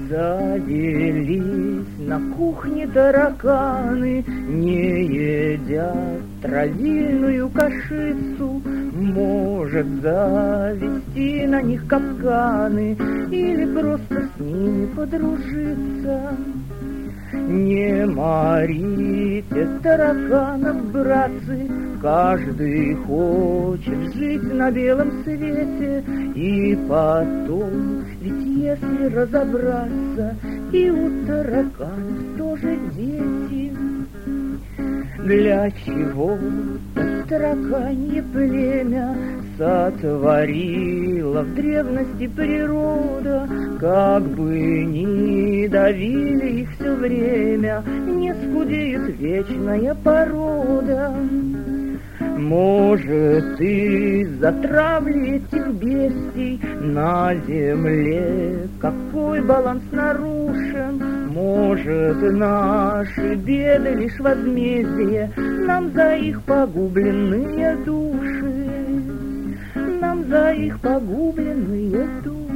Завелись на кухне тараканы, не едят травильную кашицу. Может завести на них капканы или просто с ними подружиться. Не морите тараканов, братцы, каждый хочет жить на белом свете. И потом, ведь если разобраться, и у тараканов тоже дети. Для чего тараканье племя сотворила в древности природа? Как бы ни давили их все время, не скудеет вечная порода. Может, из-за травли этих бестий на земле какой баланс нарушен? Может, наши беды лишь возмездие нам за их погубленные души, нам за их погубленные души.